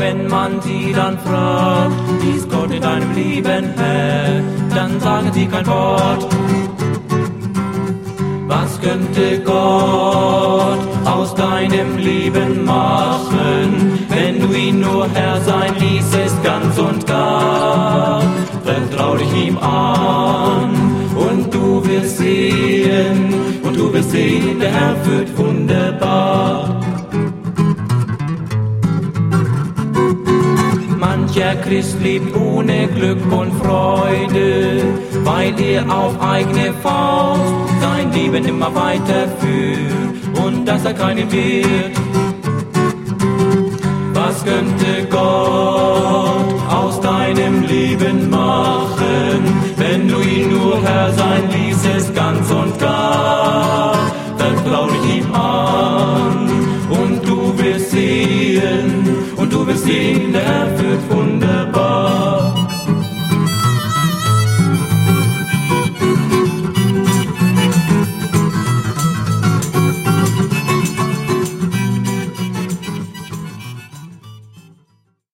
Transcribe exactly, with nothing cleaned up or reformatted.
wenn man sie dann fragt, wie ist Gott in deinem Leben, Herr, dann sagen sie kein Wort. Was könnte Gott aus deinem Leben machen, wenn du ihn nur Herr sein ließest, ganz und gar? Vertrau dich ihm an und du wirst sehen, und du wirst sehen, der Herr führt wunderbar. Mancher Christ lebt ohne Glück und Freude, weil er auf eigene Faust sein Leben immer weiterführt und dass er keinen wird. Was könnte Gott aus deinem Leben machen, wenn du ihn nur Herr sein ließest, ganz und gar?